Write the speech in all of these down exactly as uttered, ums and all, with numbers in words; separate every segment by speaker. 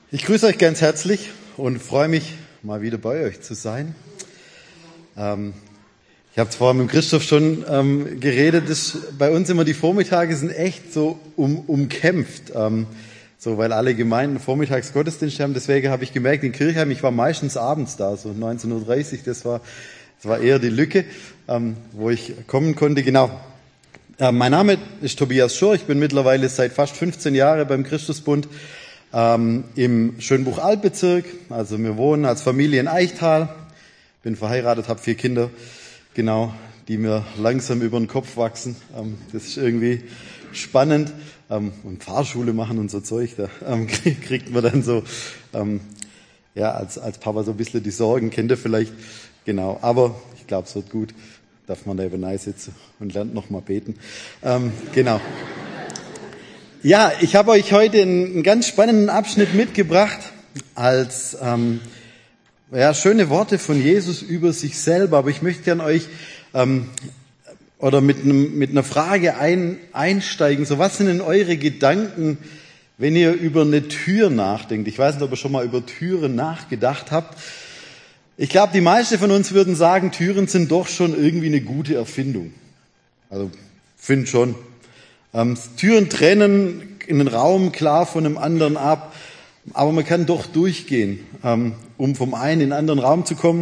Speaker 1: Ich grüße euch ganz herzlich und freue mich, mal wieder bei euch zu sein. Ähm, ich habe zwar mit Christoph schon ähm, geredet, dass bei uns immer die Vormittage sind echt so um, umkämpft, ähm, so weil alle Gemeinden vormittags Gottesdienst haben. Deswegen habe ich gemerkt, in Kirchheim, ich war meistens abends da, so neunzehn Uhr dreißig, das war, das war eher die Lücke, ähm, wo ich kommen konnte. Genau. Äh, mein Name ist Tobias Schur, ich bin mittlerweile seit fast fünfzehn Jahren beim Christusbund. Ähm, im Schönbuch-Altbezirk, also wir wohnen als Familie in Eichtal, bin verheiratet, habe vier Kinder, genau, die mir langsam über den Kopf wachsen. Ähm, das ist irgendwie spannend ähm, und Fahrschule machen und so Zeug, da ähm, kriegt man dann so, ähm, ja, als, als Papa so ein bisschen die Sorgen, kennt ihr vielleicht, genau, aber ich glaube, es wird gut, darf man da eben nein sitzen und lernt noch mal beten, ähm, genau. Ja, ich habe euch heute einen, einen ganz spannenden Abschnitt mitgebracht als ähm, ja, schöne Worte von Jesus über sich selber. Aber ich möchte gerne euch ähm, oder mit, einem, mit einer Frage ein, einsteigen. So, was sind denn eure Gedanken, wenn ihr über eine Tür nachdenkt? Ich weiß nicht, ob ihr schon mal über Türen nachgedacht habt. Ich glaube, die meisten von uns würden sagen, Türen sind doch schon irgendwie eine gute Erfindung. Also, finde schon. Ähm, Türen trennen in den Raum klar von einem anderen ab, aber man kann doch durchgehen, ähm, um vom einen in den anderen Raum zu kommen.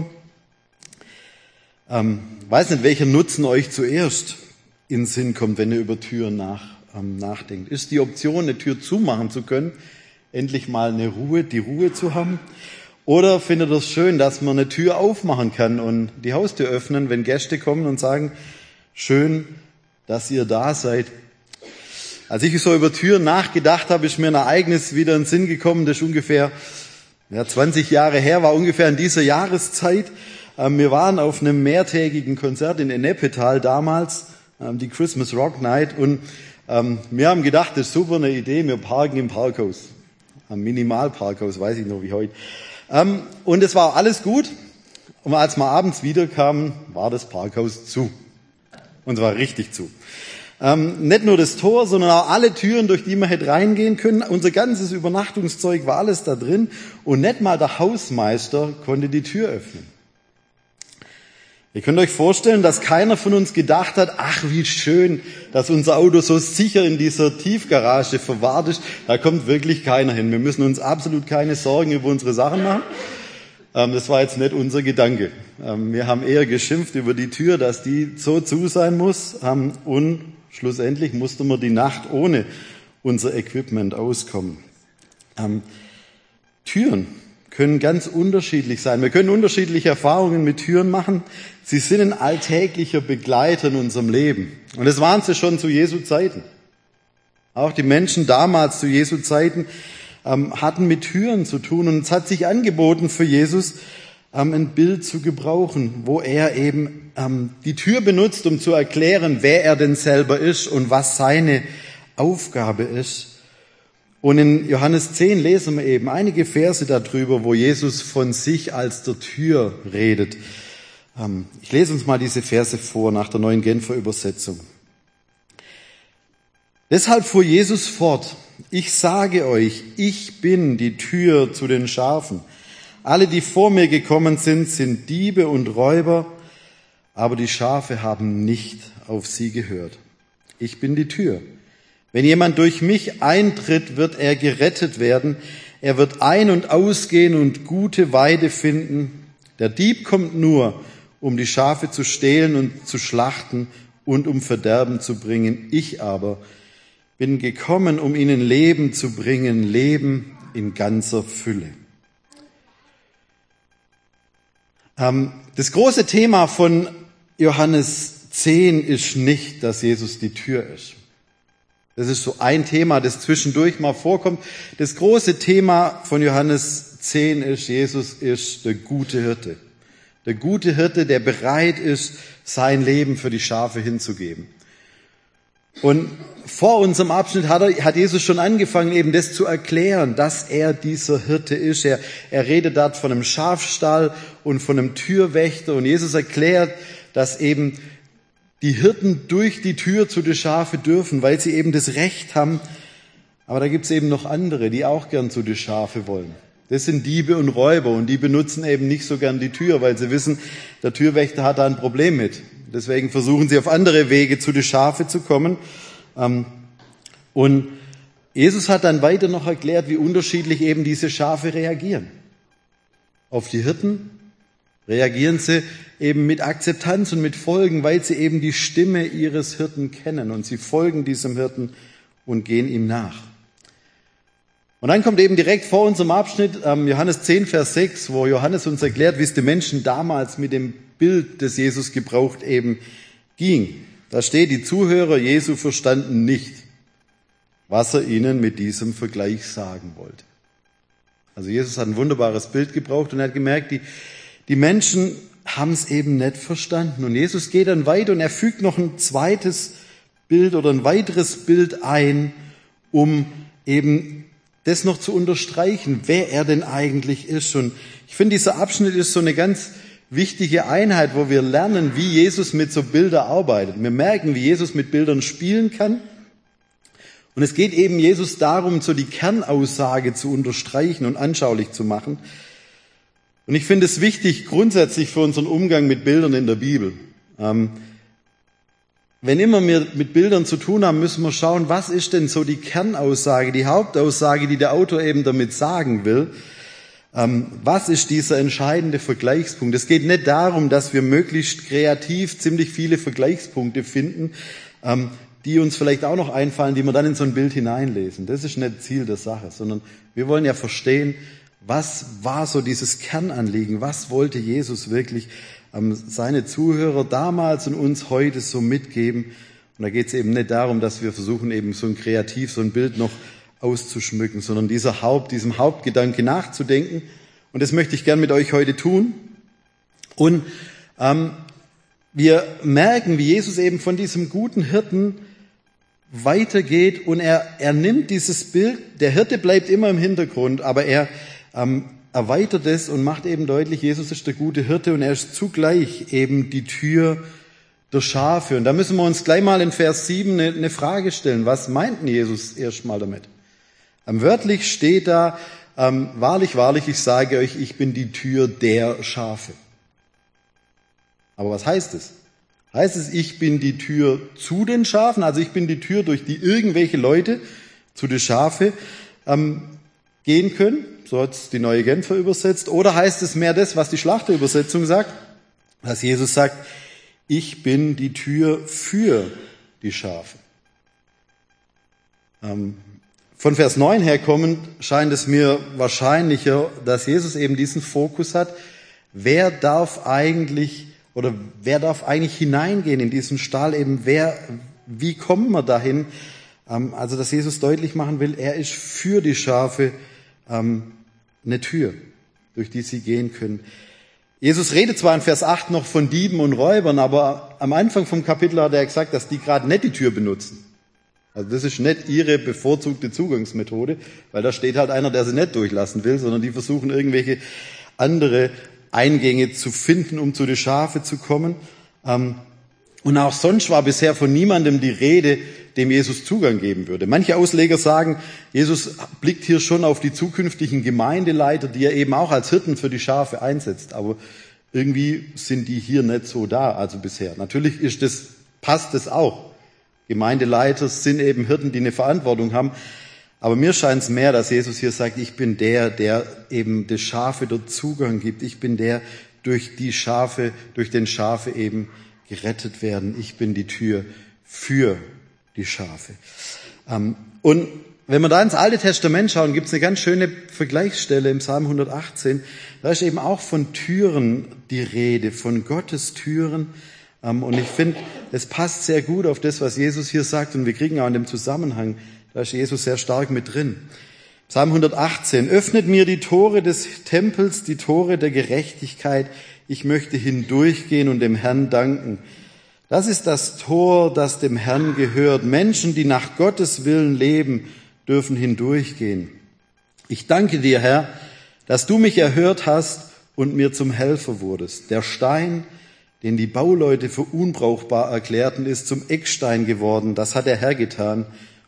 Speaker 1: Ähm, weiß nicht, welcher Nutzen euch zuerst in den Sinn kommt, wenn ihr über Türen nach, ähm, nachdenkt. Ist die Option, eine Tür zumachen zu können, endlich mal eine Ruhe, die Ruhe zu haben? Oder findet ihr es schön, dass man eine Tür aufmachen kann und die Haustür öffnen, wenn Gäste kommen und sagen, schön, dass ihr da seid? Als ich so über Türen nachgedacht habe, ist mir ein Ereignis wieder in den Sinn gekommen, das ist ungefähr ja, zwanzig Jahre her, war ungefähr in dieser Jahreszeit. Ähm, wir waren auf einem mehrtägigen Konzert in Ennepetal damals, ähm, die Christmas Rock Night, und ähm, wir haben gedacht, das ist super eine Idee, wir parken im Parkhaus, am Minimalparkhaus, weiß ich noch wie heute. Ähm, und es war alles gut, und als wir abends wiederkamen, war das Parkhaus zu, und zwar richtig zu. Ähm, nicht nur das Tor, sondern auch alle Türen, durch die man hätte reingehen können. Unser ganzes Übernachtungszeug war alles da drin und nicht mal der Hausmeister konnte die Tür öffnen. Ihr könnt euch vorstellen, dass keiner von uns gedacht hat, ach wie schön, dass unser Auto so sicher in dieser Tiefgarage verwahrt ist. Da kommt wirklich keiner hin. Wir müssen uns absolut keine Sorgen über unsere Sachen machen. Ähm, das war jetzt nicht unser Gedanke. Ähm, wir haben eher geschimpft über die Tür, dass die so zu sein muss, ähm, und schlussendlich mussten wir die Nacht ohne unser Equipment auskommen. Ähm, Türen können ganz unterschiedlich sein. Wir können unterschiedliche Erfahrungen mit Türen machen. Sie sind ein alltäglicher Begleiter in unserem Leben. Und das waren sie schon zu Jesu Zeiten. Auch die Menschen damals zu Jesu Zeiten ähm, hatten mit Türen zu tun. Und es hat sich angeboten für Jesus, ähm, ein Bild zu gebrauchen, wo er eben ähm, die Tür benutzt, um zu erklären, wer er denn selber ist und was seine Aufgabe ist. Und in Johannes zehn lesen wir eben einige Verse darüber, wo Jesus von sich als der Tür redet. Ähm, ich lese uns mal diese Verse vor nach der Neuen Genfer Übersetzung. Deshalb fuhr Jesus fort: Ich sage euch, ich bin die Tür zu den Schafen. Alle, die vor mir gekommen sind, sind Diebe und Räuber, aber die Schafe haben nicht auf sie gehört. Ich bin die Tür. Wenn jemand durch mich eintritt, wird er gerettet werden. Er wird ein- und ausgehen und gute Weide finden. Der Dieb kommt nur, um die Schafe zu stehlen und zu schlachten und um Verderben zu bringen. Ich aber bin gekommen, um ihnen Leben zu bringen, Leben in ganzer Fülle. Das große Thema von Johannes zehn ist nicht, dass Jesus die Tür ist. Das ist so ein Thema, das zwischendurch mal vorkommt. Das große Thema von Johannes zehn ist, Jesus ist der gute Hirte. Der gute Hirte, der bereit ist, sein Leben für die Schafe hinzugeben. Und vor unserem Abschnitt hat, er, hat Jesus schon angefangen, eben das zu erklären, dass er dieser Hirte ist. Er, er redet dort von einem Schafstall und von einem Türwächter. Und Jesus erklärt, dass eben die Hirten durch die Tür zu den Schafen dürfen, weil sie eben das Recht haben, Aber da gibt's eben noch andere, die auch gern zu den Schafe wollen. Das sind Diebe und Räuber und die benutzen eben nicht so gern die Tür, weil sie wissen, der Türwächter hat da ein Problem mit. Deswegen versuchen sie auf andere Wege zu den Schafe zu kommen. Und Jesus hat dann weiter noch erklärt, wie unterschiedlich eben diese Schafe reagieren. Auf die Hirten reagieren sie eben mit Akzeptanz und mit Folgen, weil sie eben die Stimme ihres Hirten kennen und sie folgen diesem Hirten und gehen ihm nach. Und dann kommt eben direkt vor unserem Abschnitt ähm, Johannes zehn, Vers sechs, wo Johannes uns erklärt, wie es den Menschen damals mit dem Bild, das Jesus gebraucht, eben ging. Da steht, die Zuhörer Jesu verstanden nicht, was er ihnen mit diesem Vergleich sagen wollte. Also Jesus hat ein wunderbares Bild gebraucht und er hat gemerkt, die, die Menschen haben es eben nicht verstanden. Und Jesus geht dann weiter und er fügt noch ein zweites Bild oder ein weiteres Bild ein, um eben das noch zu unterstreichen, wer er denn eigentlich ist. Und ich finde, dieser Abschnitt ist so eine ganz wichtige Einheit, wo wir lernen, wie Jesus mit so Bildern arbeitet. Wir merken, wie Jesus mit Bildern spielen kann. Und es geht eben Jesus darum, so die Kernaussage zu unterstreichen und anschaulich zu machen. Und ich finde es wichtig, grundsätzlich für unseren Umgang mit Bildern in der Bibel. Ähm, Wenn immer wir mit Bildern zu tun haben, müssen wir schauen, was ist denn so die Kernaussage, die Hauptaussage, die der Autor eben damit sagen will. Ähm, was ist dieser entscheidende Vergleichspunkt? Es geht nicht darum, dass wir möglichst kreativ ziemlich viele Vergleichspunkte finden, ähm, die uns vielleicht auch noch einfallen, die wir dann in so ein Bild hineinlesen. Das ist nicht Ziel der Sache, sondern wir wollen ja verstehen, was war so dieses Kernanliegen, was wollte Jesus wirklich seine Zuhörer damals und uns heute so mitgeben. Und da geht es eben nicht darum, dass wir versuchen, eben so ein kreativ, so ein Bild noch auszuschmücken, sondern dieser Haupt, diesem Hauptgedanke nachzudenken. Und das möchte ich gern mit euch heute tun. Und ähm, wir merken, wie Jesus eben von diesem guten Hirten weitergeht und er, er nimmt dieses Bild, der Hirte bleibt immer im Hintergrund, aber er ähm, erweitert es und macht eben deutlich, Jesus ist der gute Hirte und er ist zugleich eben die Tür der Schafe. Und da müssen wir uns gleich mal in Vers sieben eine, eine Frage stellen. Was meint denn Jesus erstmal damit? Ähm, wörtlich steht da, ähm, wahrlich, wahrlich, ich sage euch, ich bin die Tür der Schafe. Aber was heißt es? Heißt es, ich bin die Tür zu den Schafen? Also ich bin die Tür, durch die irgendwelche Leute zu den Schafe ähm, gehen können? So hat es die Neue Genfer übersetzt. Oder heißt es mehr das, was die Schlachterübersetzung sagt? Dass Jesus sagt, ich bin die Tür für die Schafe. Ähm, von Vers neun her kommend scheint es mir wahrscheinlicher, dass Jesus eben diesen Fokus hat. Wer darf eigentlich oder wer darf eigentlich hineingehen in diesen Stall? Eben wer, wie kommen wir dahin? Ähm, also dass Jesus deutlich machen will, er ist für die Schafe ähm, eine Tür, durch die sie gehen können. Jesus redet zwar in Vers acht noch von Dieben und Räubern, aber am Anfang vom Kapitel hat er gesagt, dass die gerade nicht die Tür benutzen. Also das ist nicht ihre bevorzugte Zugangsmethode, weil da steht halt einer, der sie nicht durchlassen will, sondern die versuchen irgendwelche andere Eingänge zu finden, um zu den Schafe zu kommen. Und auch sonst war bisher von niemandem die Rede, dem Jesus Zugang geben würde. Manche Ausleger sagen, Jesus blickt hier schon auf die zukünftigen Gemeindeleiter, die er eben auch als Hirten für die Schafe einsetzt. Aber irgendwie sind die hier nicht so da, also bisher. Natürlich ist das, passt das auch. Gemeindeleiter sind eben Hirten, die eine Verantwortung haben. Aber mir scheint es mehr, dass Jesus hier sagt, ich bin der, der eben der Schafe dort Zugang gibt. Ich bin der, durch die Schafe, durch den Schafe eben gerettet werden. Ich bin die Tür für die Schafe. Und wenn wir da ins Alte Testament schauen, gibt es eine ganz schöne Vergleichsstelle im Psalm hundertachtzehn. Da ist eben auch von Türen die Rede, von Gottes Türen. Und ich finde, es passt sehr gut auf das, was Jesus hier sagt. Und wir kriegen auch in dem Zusammenhang, da ist Jesus sehr stark mit drin. Psalm hundertachtzehn. Öffnet mir die Tore des Tempels, die Tore der Gerechtigkeit. Ich möchte hindurchgehen und dem Herrn danken. Das ist das Tor, das dem Herrn gehört. Menschen, die nach Gottes Willen leben, dürfen hindurchgehen. Ich danke dir, Herr, dass du mich erhört hast und mir zum Helfer wurdest. Der Stein, den die Bauleute für unbrauchbar erklärten, ist zum Eckstein geworden. Das hat der Herr getan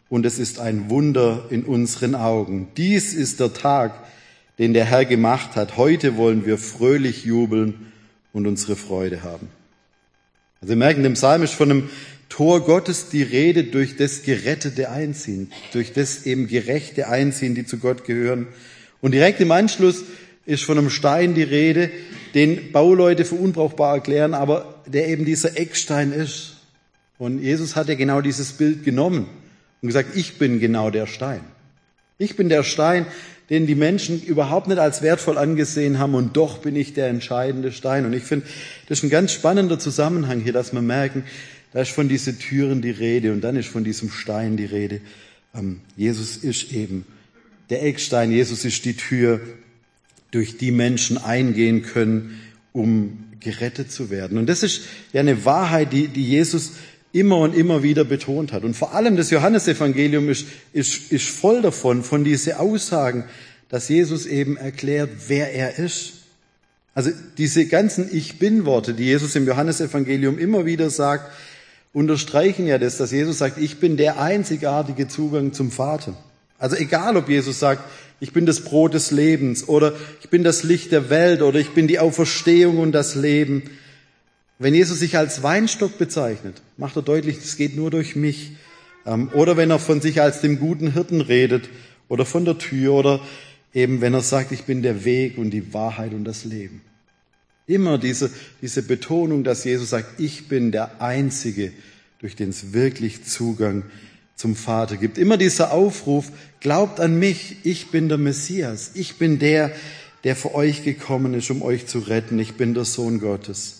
Speaker 1: und es ist ein Wunder in unseren Augen. Dies ist der Tag, den der Herr gemacht hat. Heute wollen wir fröhlich jubeln und unsere Freude haben. Also wir merken, im Psalm ist von einem Tor Gottes die Rede, durch das gerettete Einziehen, durch das eben gerechte Einziehen, die zu Gott gehören. Und direkt im Anschluss ist von einem Stein die Rede, den Bauleute für unbrauchbar erklären, aber der eben dieser Eckstein ist. Und Jesus hat ja genau dieses Bild genommen und gesagt, ich bin genau der Stein. Ich bin der Stein, den die Menschen überhaupt nicht als wertvoll angesehen haben, und doch bin ich der entscheidende Stein. Und ich finde, das ist ein ganz spannender Zusammenhang hier, dass wir merken, da ist von diesen Türen die Rede und dann ist von diesem Stein die Rede. Jesus ist eben der Eckstein, Jesus ist die Tür, durch die Menschen eingehen können, um gerettet zu werden. Und das ist ja eine Wahrheit, die, die Jesus immer und immer wieder betont hat. Und vor allem das Johannesevangelium ist, ist, ist voll davon, von diesen Aussagen, dass Jesus eben erklärt, wer er ist. Also diese ganzen Ich-Bin-Worte, die Jesus im Johannesevangelium immer wieder sagt, unterstreichen ja das, dass Jesus sagt, ich bin der einzigartige Zugang zum Vater. Also egal, ob Jesus sagt, ich bin das Brot des Lebens oder ich bin das Licht der Welt oder ich bin die Auferstehung und das Leben. Wenn Jesus sich als Weinstock bezeichnet, macht er deutlich, es geht nur durch mich. Oder wenn er von sich als dem guten Hirten redet oder von der Tür oder eben wenn er sagt, ich bin der Weg und die Wahrheit und das Leben. Immer diese, diese Betonung, dass Jesus sagt, ich bin der Einzige, durch den es wirklich Zugang zum Vater gibt. Immer dieser Aufruf, glaubt an mich, ich bin der Messias, ich bin der, der für euch gekommen ist, um euch zu retten, ich bin der Sohn Gottes.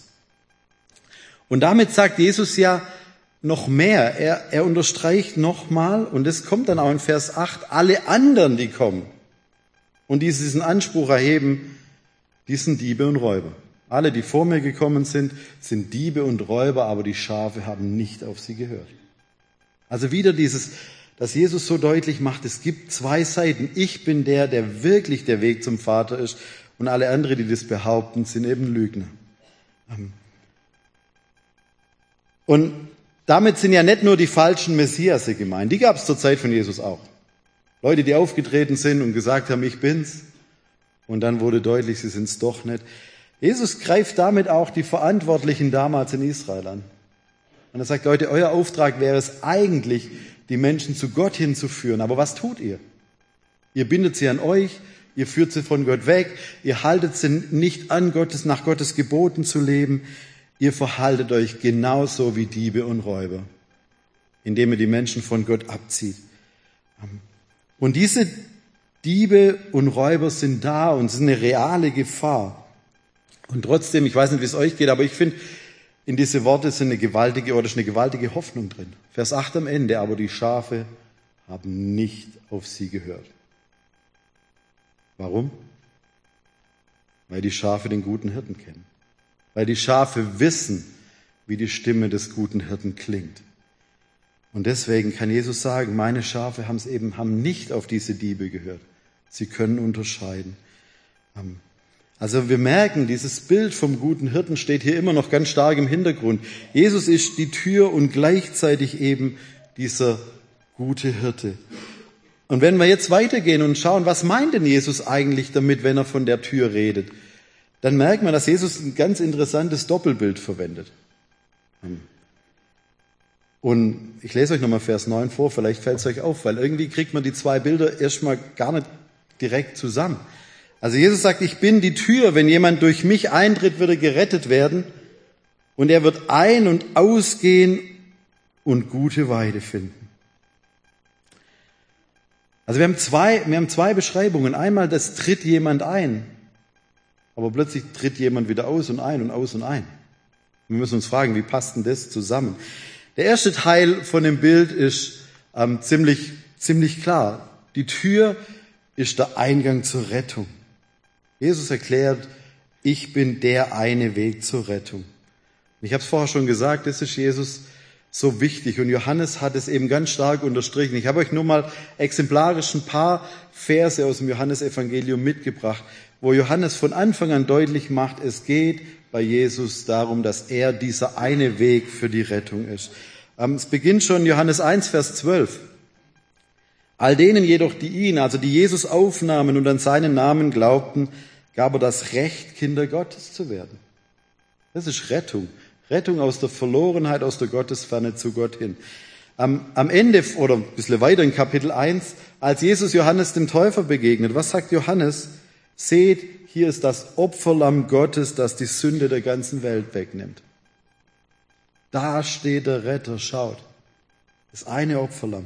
Speaker 1: Und damit sagt Jesus ja noch mehr, er, er unterstreicht nochmal, und das kommt dann auch in Vers acht, alle anderen, die kommen und die diesen Anspruch erheben, die sind Diebe und Räuber. Alle, die vor mir gekommen sind, sind Diebe und Räuber, aber die Schafe haben nicht auf sie gehört. Also wieder dieses, dass Jesus so deutlich macht, es gibt zwei Seiten. Ich bin der, der wirklich der Weg zum Vater ist, und alle anderen, die das behaupten, sind eben Lügner. Und damit sind ja nicht nur die falschen Messiasse gemeint, die gab es zur Zeit von Jesus auch. Leute, die aufgetreten sind und gesagt haben, ich bin's, und dann wurde deutlich, sie sind's doch nicht. Jesus greift damit auch die Verantwortlichen damals in Israel an. Und er sagt, Leute, euer Auftrag wäre es eigentlich, die Menschen zu Gott hinzuführen. Aber was tut ihr? Ihr bindet sie an euch, ihr führt sie von Gott weg, ihr haltet sie nicht an, Gottes, nach Gottes Geboten zu leben. Ihr verhaltet euch genauso wie Diebe und Räuber, indem ihr die Menschen von Gott abzieht. Und diese Diebe und Räuber sind da und sind eine reale Gefahr. Und trotzdem, ich weiß nicht, wie es euch geht, aber ich finde, in diese Worte sind eine gewaltige, oder ist eine gewaltige Hoffnung drin. Vers acht am Ende, aber die Schafe haben nicht auf sie gehört. Warum? Weil die Schafe den guten Hirten kennen. Weil die Schafe wissen, wie die Stimme des guten Hirten klingt. Und deswegen kann Jesus sagen, meine Schafe haben es eben, haben nicht auf diese Diebe gehört. Sie können unterscheiden. Also wir merken, dieses Bild vom guten Hirten steht hier immer noch ganz stark im Hintergrund. Jesus ist die Tür und gleichzeitig eben dieser gute Hirte. Und wenn wir jetzt weitergehen und schauen, was meint denn Jesus eigentlich damit, wenn er von der Tür redet, dann merkt man, dass Jesus ein ganz interessantes Doppelbild verwendet. Und ich lese euch nochmal Vers neun vor, vielleicht fällt es euch auf, weil irgendwie kriegt man die zwei Bilder erstmal gar nicht direkt zusammen. Also Jesus sagt, ich bin die Tür, wenn jemand durch mich eintritt, wird er gerettet werden, und er wird ein- und ausgehen und gute Weide finden. Also wir haben zwei, wir haben zwei Beschreibungen. Einmal, das tritt jemand ein, aber plötzlich tritt jemand wieder aus und ein und aus und ein. Wir müssen uns fragen, wie passt denn das zusammen? Der erste Teil von dem Bild ist ähm, ziemlich, ziemlich klar. Die Tür ist der Eingang zur Rettung. Jesus erklärt, ich bin der eine Weg zur Rettung. Ich habe es vorher schon gesagt, das ist Jesus so wichtig. Und Johannes hat es eben ganz stark unterstrichen. Ich habe euch nur mal exemplarisch ein paar Verse aus dem Johannesevangelium mitgebracht, wo Johannes von Anfang an deutlich macht, es geht bei Jesus darum, dass er dieser eine Weg für die Rettung ist. Es beginnt schon Johannes eins, Vers zwölf. All denen jedoch, die ihn, also die Jesus aufnahmen und an seinen Namen glaubten, gab er das Recht, Kinder Gottes zu werden. Das ist Rettung. Rettung aus der Verlorenheit, aus der Gottesferne zu Gott hin. Am, am Ende, oder ein bisschen weiter in Kapitel eins, als Jesus Johannes dem Täufer begegnet, was sagt Johannes? Seht, hier ist das Opferlamm Gottes, das die Sünde der ganzen Welt wegnimmt. Da steht der Retter, schaut. Das eine Opferlamm.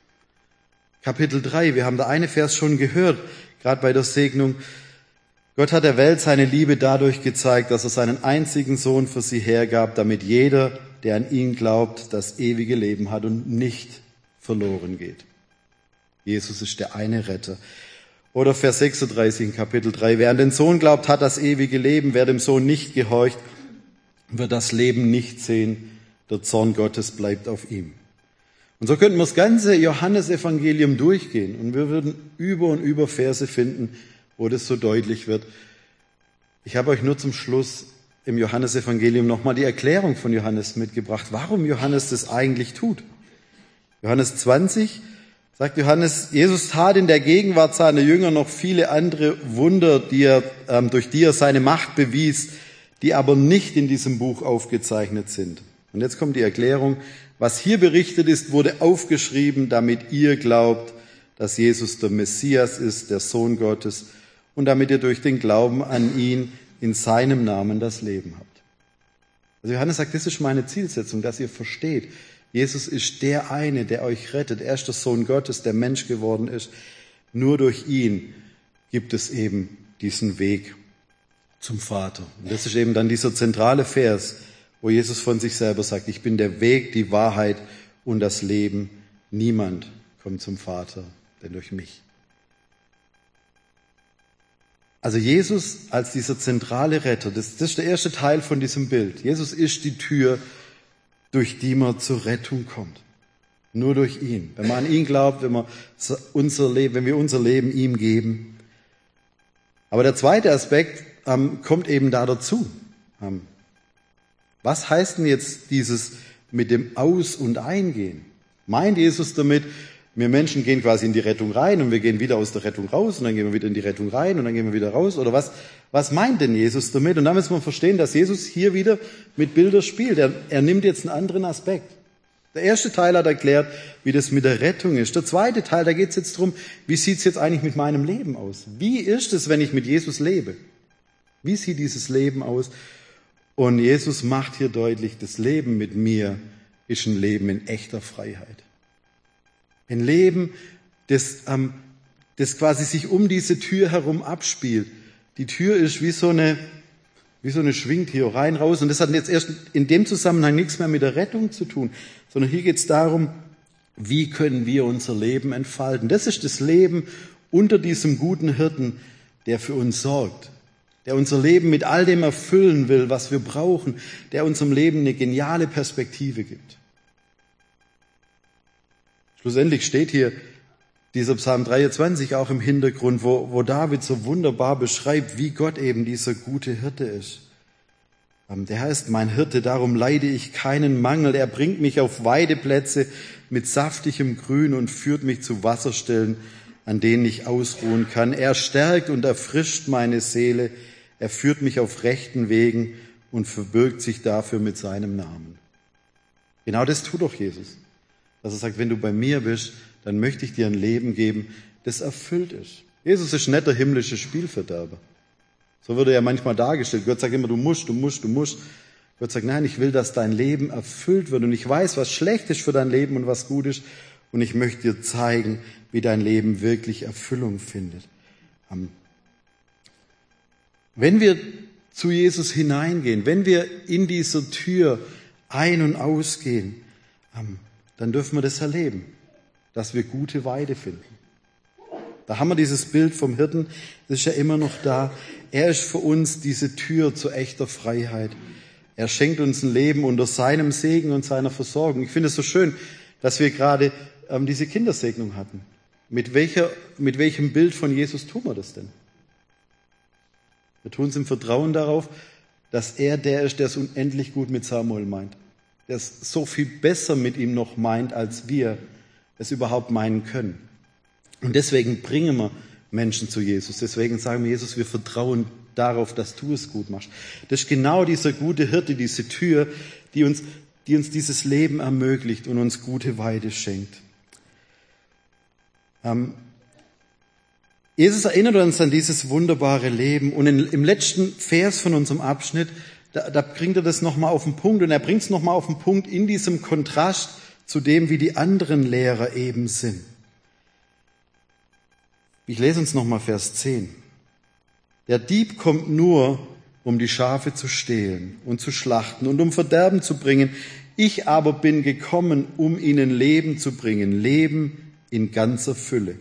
Speaker 1: Kapitel drei, wir haben da eine Vers schon gehört, gerade bei der Segnung. Gott hat der Welt seine Liebe dadurch gezeigt, dass er seinen einzigen Sohn für sie hergab, damit jeder, der an ihn glaubt, das ewige Leben hat und nicht verloren geht. Jesus ist der eine Retter. Oder Vers sechsunddreißig in Kapitel drei. Wer an den Sohn glaubt, hat das ewige Leben. Wer dem Sohn nicht gehorcht, wird das Leben nicht sehen. Der Zorn Gottes bleibt auf ihm. Und so könnten wir das ganze Johannesevangelium durchgehen und wir würden über und über Verse finden, wo das so deutlich wird. Ich habe euch nur zum Schluss im Johannesevangelium nochmal die Erklärung von Johannes mitgebracht, warum Johannes das eigentlich tut. Johannes zwanzig sagt Johannes, Jesus tat in der Gegenwart seiner Jünger noch viele andere Wunder, die er, ähm, durch die er seine Macht bewies, die aber nicht in diesem Buch aufgezeichnet sind. Und jetzt kommt die Erklärung. Was hier berichtet ist, wurde aufgeschrieben, damit ihr glaubt, dass Jesus der Messias ist, der Sohn Gottes, und damit ihr durch den Glauben an ihn in seinem Namen das Leben habt. Also Johannes sagt, das ist meine Zielsetzung, dass ihr versteht, Jesus ist der eine, der euch rettet. Er ist der Sohn Gottes, der Mensch geworden ist. Nur durch ihn gibt es eben diesen Weg zum Vater. Und das ist eben dann dieser zentrale Vers, wo Jesus von sich selber sagt, ich bin der Weg, die Wahrheit und das Leben. Niemand kommt zum Vater, denn durch mich. Also Jesus als dieser zentrale Retter, das, das ist der erste Teil von diesem Bild. Jesus ist die Tür, durch die man zur Rettung kommt. Nur durch ihn. Wenn man an ihn glaubt, wenn, man unser Leben, wenn wir unser Leben ihm geben. Aber der zweite Aspekt ähm, kommt eben da dazu. Ähm, Was heißt denn jetzt dieses mit dem Aus- und Eingehen? Meint Jesus damit, wir Menschen gehen quasi in die Rettung rein und wir gehen wieder aus der Rettung raus und dann gehen wir wieder in die Rettung rein und dann gehen wir wieder raus? Oder was, was meint denn Jesus damit? Und da müssen wir verstehen, dass Jesus hier wieder mit Bildern spielt. Er, er nimmt jetzt einen anderen Aspekt. Der erste Teil hat erklärt, wie das mit der Rettung ist. Der zweite Teil, da geht es jetzt darum, wie sieht es jetzt eigentlich mit meinem Leben aus? Wie ist es, wenn ich mit Jesus lebe? Wie sieht dieses Leben aus? Und Jesus macht hier deutlich, das Leben mit mir ist ein Leben in echter Freiheit. Ein Leben, das, ähm, das quasi sich um diese Tür herum abspielt. Die Tür ist wie so eine, wie so eine schwingt hier rein, raus. Und das hat jetzt erst in dem Zusammenhang nichts mehr mit der Rettung zu tun, sondern hier geht es darum, wie können wir unser Leben entfalten. Das ist das Leben unter diesem guten Hirten, der für uns sorgt. Der unser Leben mit all dem erfüllen will, was wir brauchen, der unserem Leben eine geniale Perspektive gibt. Schlussendlich steht hier dieser Psalm dreiundzwanzig auch im Hintergrund, wo, wo David so wunderbar beschreibt, wie Gott eben dieser gute Hirte ist. Der heißt, mein Hirte, darum leide ich keinen Mangel. Er bringt mich auf Weideplätze mit saftigem Grün und führt mich zu Wasserstellen, an denen ich ausruhen kann. Er stärkt und erfrischt meine Seele. Er führt mich auf rechten Wegen und verbirgt sich dafür mit seinem Namen. Genau das tut doch Jesus. Dass er sagt, wenn du bei mir bist, dann möchte ich dir ein Leben geben, das erfüllt ist. Jesus ist nicht der himmlische Spielverderber. So wird er ja manchmal dargestellt. Gott sagt immer, du musst, du musst, du musst. Gott sagt, nein, ich will, dass dein Leben erfüllt wird. Und ich weiß, was schlecht ist für dein Leben und was gut ist. Und ich möchte dir zeigen, wie dein Leben wirklich Erfüllung findet. Wenn wir zu Jesus hineingehen, wenn wir in dieser Tür ein- und ausgehen, dann dürfen wir das erleben, dass wir gute Weide finden. Da haben wir dieses Bild vom Hirten, das ist ja immer noch da. Er ist für uns diese Tür zu echter Freiheit. Er schenkt uns ein Leben unter seinem Segen und seiner Versorgung. Ich finde es so schön, dass wir gerade ähm, diese Kindersegnung hatten. Mit welcher, mit welchem Bild von Jesus tun wir das denn? Wir tun es im Vertrauen darauf, dass er der ist, der es unendlich gut mit Samuel meint. Der es so viel besser mit ihm noch meint, als wir es überhaupt meinen können. Und deswegen bringen wir Menschen zu Jesus. Deswegen sagen wir, Jesus, wir vertrauen darauf, dass du es gut machst. Das ist genau dieser gute Hirte, diese Tür, die uns, die uns dieses Leben ermöglicht und uns gute Weide schenkt. Ähm, Jesus erinnert uns an dieses wunderbare Leben. Und in, im letzten Vers von unserem Abschnitt, da, da bringt er das nochmal auf den Punkt. Und er bringt es nochmal auf den Punkt in diesem Kontrast zu dem, wie die anderen Lehrer eben sind. Ich lese uns nochmal Vers zehn. Der Dieb kommt nur, um die Schafe zu stehlen und zu schlachten und um Verderben zu bringen. Ich aber bin gekommen, um ihnen Leben zu bringen, Leben in ganzer Fülle.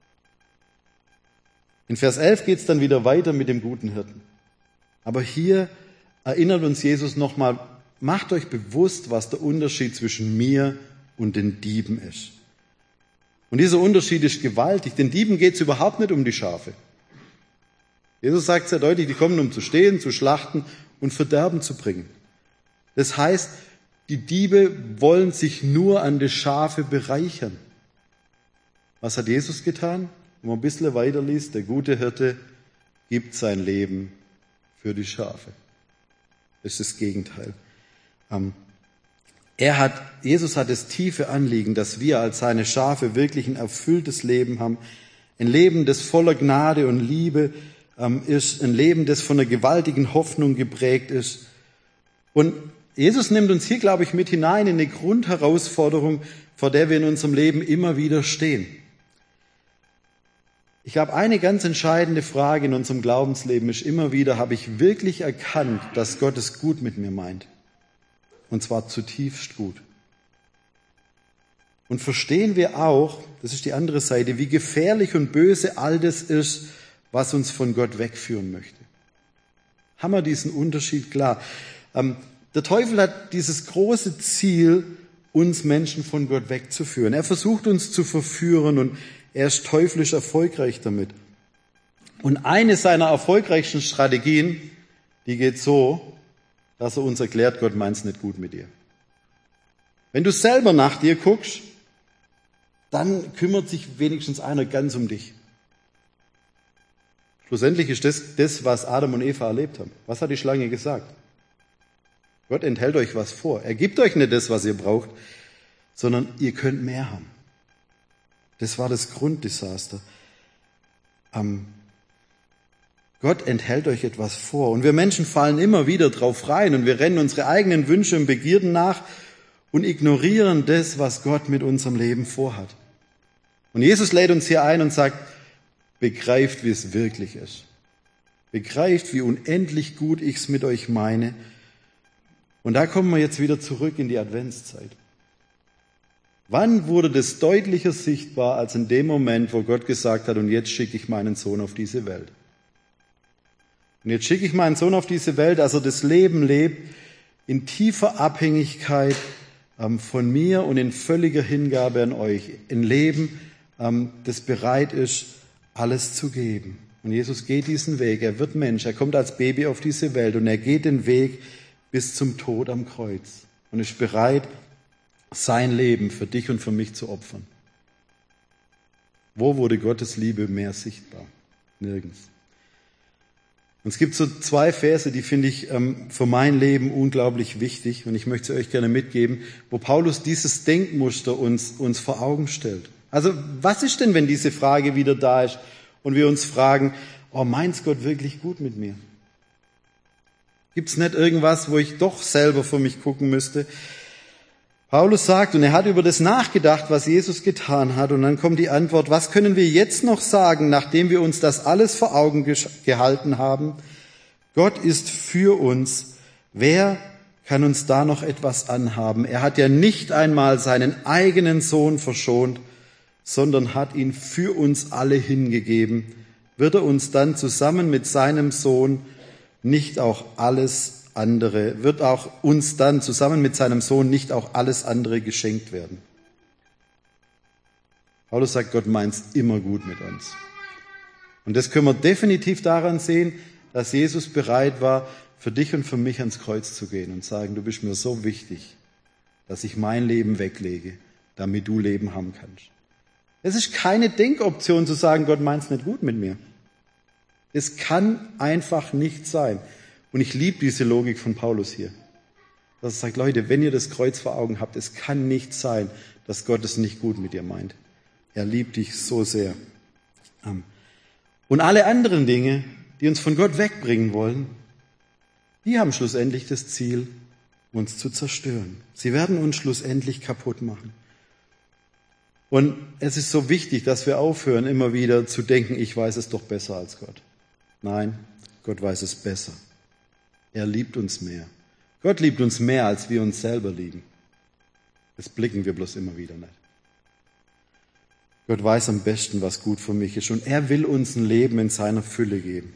Speaker 1: In Vers elf geht es dann wieder weiter mit dem guten Hirten. Aber hier erinnert uns Jesus nochmal, macht euch bewusst, was der Unterschied zwischen mir und den Dieben ist. Und dieser Unterschied ist gewaltig. Den Dieben geht es überhaupt nicht um die Schafe. Jesus sagt sehr deutlich, die kommen, um zu stehlen, zu schlachten und Verderben zu bringen. Das heißt, die Diebe wollen sich nur an die Schafe bereichern. Was hat Jesus getan? Wenn man ein bisschen weiterliest, der gute Hirte gibt sein Leben für die Schafe. Das ist das Gegenteil. Er hat, Jesus hat das tiefe Anliegen, dass wir als seine Schafe wirklich ein erfülltes Leben haben. Ein Leben, das voller Gnade und Liebe ist, ein Leben, das von einer gewaltigen Hoffnung geprägt ist. Und Jesus nimmt uns hier, glaube ich, mit hinein in eine Grundherausforderung, vor der wir in unserem Leben immer wieder stehen. Ich glaube, eine ganz entscheidende Frage in unserem Glaubensleben ist immer wieder, habe ich wirklich erkannt, dass Gott es gut mit mir meint? Und zwar zutiefst gut. Und verstehen wir auch, das ist die andere Seite, wie gefährlich und böse all das ist, was uns von Gott wegführen möchte. Haben wir diesen Unterschied klar? Ähm, der Teufel hat dieses große Ziel, uns Menschen von Gott wegzuführen. Er versucht uns zu verführen und er ist teuflisch erfolgreich damit. Und eine seiner erfolgreichsten Strategien, die geht so, dass er uns erklärt, Gott meint's nicht gut mit dir. Wenn du selber nach dir guckst, dann kümmert sich wenigstens einer ganz um dich. Schlussendlich ist das, das, was Adam und Eva erlebt haben. Was hat die Schlange gesagt? Gott enthält euch was vor. Er gibt euch nicht das, was ihr braucht, sondern ihr könnt mehr haben. Das war das Grunddesaster. Ähm, Gott enthält euch etwas vor. Und wir Menschen fallen immer wieder drauf rein und wir rennen unsere eigenen Wünsche und Begierden nach und ignorieren das, was Gott mit unserem Leben vorhat. Und Jesus lädt uns hier ein und sagt, begreift, wie es wirklich ist. Begreift, wie unendlich gut ich es mit euch meine. Und da kommen wir jetzt wieder zurück in die Adventszeit. Wann wurde das deutlicher sichtbar als in dem Moment, wo Gott gesagt hat, und jetzt schicke ich meinen Sohn auf diese Welt? Und jetzt schicke ich meinen Sohn auf diese Welt, dass er das Leben lebt, in tiefer Abhängigkeit ähm, von mir und in völliger Hingabe an euch. Ein Leben, ähm, das bereit ist, alles zu geben. Und Jesus geht diesen Weg. Er wird Mensch. Er kommt als Baby auf diese Welt und er geht den Weg bis zum Tod am Kreuz und ist bereit, sein Leben für dich und für mich zu opfern. Wo wurde Gottes Liebe mehr sichtbar? Nirgends. Und es gibt so zwei Verse, die finde ich ähm, für mein Leben unglaublich wichtig und ich möchte sie euch gerne mitgeben, wo Paulus dieses Denkmuster uns, uns vor Augen stellt. Also was ist denn, wenn diese Frage wieder da ist und wir uns fragen, oh, meint's Gott wirklich gut mit mir? Gibt's nicht irgendwas, wo ich doch selber für mich gucken müsste? Paulus sagt, und er hat über das nachgedacht, was Jesus getan hat, und dann kommt die Antwort, was können wir jetzt noch sagen, nachdem wir uns das alles vor Augen gehalten haben? Gott ist für uns. Wer kann uns da noch etwas anhaben? Er hat ja nicht einmal seinen eigenen Sohn verschont, sondern hat ihn für uns alle hingegeben. Wird er uns dann zusammen mit seinem Sohn nicht auch alles andere, wird auch uns dann zusammen mit seinem Sohn nicht auch alles andere geschenkt werden? Paulus sagt, Gott meint's immer gut mit uns. Und das können wir definitiv daran sehen, dass Jesus bereit war, für dich und für mich ans Kreuz zu gehen und sagen, du bist mir so wichtig, dass ich mein Leben weglege, damit du Leben haben kannst. Es ist keine Denkoption zu sagen, Gott meint's nicht gut mit mir. Es kann einfach nicht sein. Und ich liebe diese Logik von Paulus hier. Dass er sagt, Leute, wenn ihr das Kreuz vor Augen habt, es kann nicht sein, dass Gott es nicht gut mit dir meint. Er liebt dich so sehr. Und alle anderen Dinge, die uns von Gott wegbringen wollen, die haben schlussendlich das Ziel, uns zu zerstören. Sie werden uns schlussendlich kaputt machen. Und es ist so wichtig, dass wir aufhören, immer wieder zu denken, ich weiß es doch besser als Gott. Nein, Gott weiß es besser. Er liebt uns mehr. Gott liebt uns mehr, als wir uns selber lieben. Das blicken wir bloß immer wieder nicht. Gott weiß am besten, was gut für mich ist. Und er will uns ein Leben in seiner Fülle geben.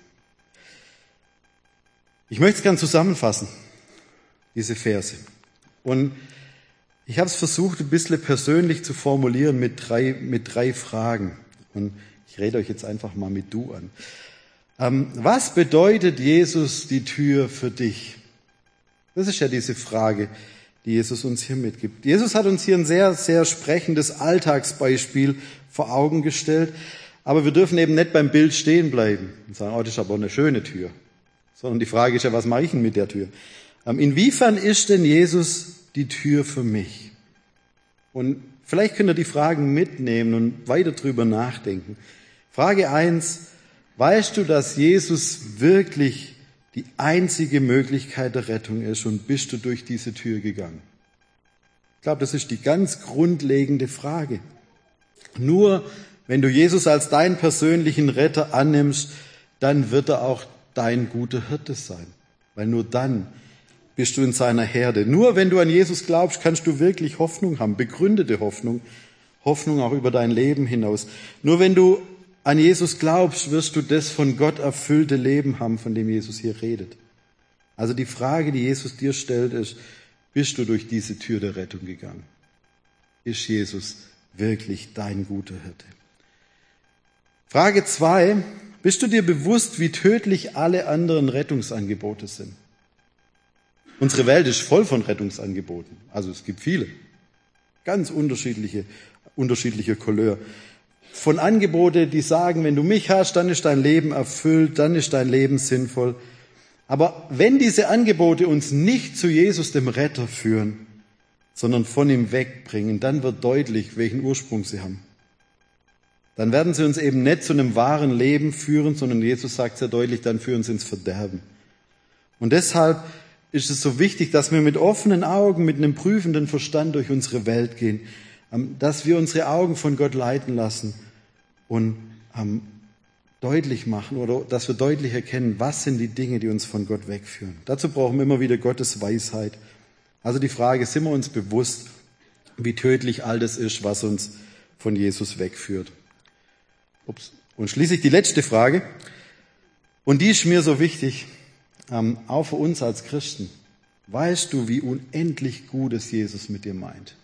Speaker 1: Ich möchte es gern zusammenfassen, diese Verse. Und ich habe es versucht, ein bisschen persönlich zu formulieren mit drei, mit drei Fragen. Und ich rede euch jetzt einfach mal mit du an. Ähm, was bedeutet Jesus die Tür für dich? Das ist ja diese Frage, die Jesus uns hier mitgibt. Jesus hat uns hier ein sehr, sehr sprechendes Alltagsbeispiel vor Augen gestellt. Aber wir dürfen eben nicht beim Bild stehen bleiben und sagen, oh, das ist aber eine schöne Tür. Sondern die Frage ist ja, was mache ich denn mit der Tür? Ähm, inwiefern ist denn Jesus die Tür für mich? Und vielleicht könnt ihr die Fragen mitnehmen und weiter drüber nachdenken. Frage eins, weißt du, dass Jesus wirklich die einzige Möglichkeit der Rettung ist und bist du durch diese Tür gegangen? Ich glaube, das ist die ganz grundlegende Frage. Nur wenn du Jesus als deinen persönlichen Retter annimmst, dann wird er auch dein guter Hirte sein. Weil nur dann bist du in seiner Herde. Nur wenn du an Jesus glaubst, kannst du wirklich Hoffnung haben, begründete Hoffnung, Hoffnung auch über dein Leben hinaus. Nur wenn du an Jesus glaubst, wirst du das von Gott erfüllte Leben haben, von dem Jesus hier redet. Also die Frage, die Jesus dir stellt, ist, bist du durch diese Tür der Rettung gegangen? Ist Jesus wirklich dein guter Hirte? Frage zwei, bist du dir bewusst, wie tödlich alle anderen Rettungsangebote sind? Unsere Welt ist voll von Rettungsangeboten. Also es gibt viele. Ganz unterschiedliche, unterschiedliche Couleur. Von Angebote, die sagen, wenn du mich hast, dann ist dein Leben erfüllt, dann ist dein Leben sinnvoll. Aber wenn diese Angebote uns nicht zu Jesus, dem Retter, führen, sondern von ihm wegbringen, dann wird deutlich, welchen Ursprung sie haben. Dann werden sie uns eben nicht zu einem wahren Leben führen, sondern Jesus sagt sehr deutlich, dann führen sie ins Verderben. Und deshalb ist es so wichtig, dass wir mit offenen Augen, mit einem prüfenden Verstand durch unsere Welt gehen, dass wir unsere Augen von Gott leiten lassen und ähm, deutlich machen oder dass wir deutlich erkennen, was sind die Dinge, die uns von Gott wegführen. Dazu brauchen wir immer wieder Gottes Weisheit. Also die Frage, sind wir uns bewusst, wie tödlich all das ist, was uns von Jesus wegführt? Ups. Und schließlich die letzte Frage, und die ist mir so wichtig, ähm, auch für uns als Christen. Weißt du, wie unendlich gut es Jesus mit dir meint?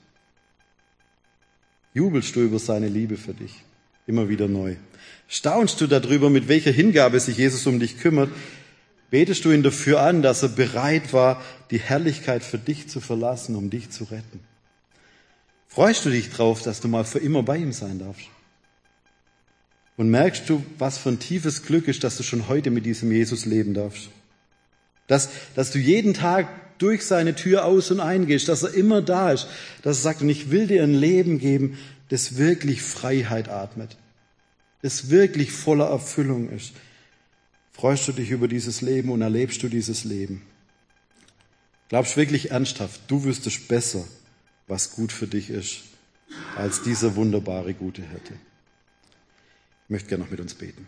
Speaker 1: Jubelst du über seine Liebe für dich? Immer wieder neu. Staunst du darüber, mit welcher Hingabe sich Jesus um dich kümmert? Betest du ihn dafür an, dass er bereit war, die Herrlichkeit für dich zu verlassen, um dich zu retten? Freust du dich drauf, dass du mal für immer bei ihm sein darfst? Und merkst du, was für ein tiefes Glück ist, dass du schon heute mit diesem Jesus leben darfst? Dass, dass du jeden Tag durch seine Tür aus und eingehst, dass er immer da ist, dass er sagt, und ich will dir ein Leben geben, das wirklich Freiheit atmet, das wirklich voller Erfüllung ist. Freust du dich über dieses Leben und erlebst du dieses Leben? Glaubst wirklich ernsthaft, du wüsstest besser, was gut für dich ist, als dieser wunderbare, gute Hirte? Ich möchte gerne noch mit uns beten.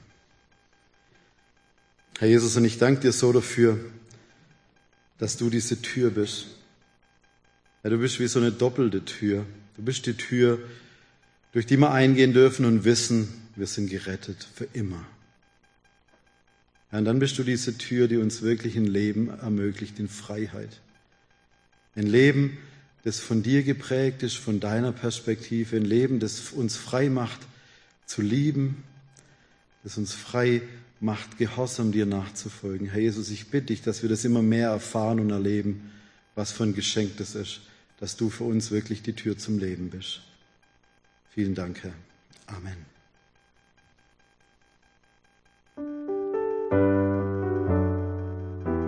Speaker 1: Herr Jesus, und ich danke dir so dafür, dass du diese Tür bist. Ja, du bist wie so eine doppelte Tür. Du bist die Tür, durch die wir eingehen dürfen und wissen, wir sind gerettet für immer. Ja, und dann bist du diese Tür, die uns wirklich ein Leben ermöglicht in Freiheit. Ein Leben, das von dir geprägt ist, von deiner Perspektive. Ein Leben, das uns frei macht zu lieben, das uns frei macht, gehorsam dir nachzufolgen. Herr Jesus, ich bitte dich, dass wir das immer mehr erfahren und erleben, was für ein Geschenk das ist, dass du für uns wirklich die Tür zum Leben bist. Vielen Dank, Herr. Amen.